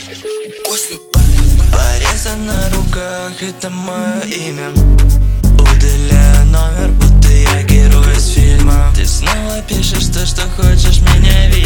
Порезы на руках, это мое имя. Удаляю номер, будто я герой из фильма. Ты снова пишешь то, что хочешь меня видеть.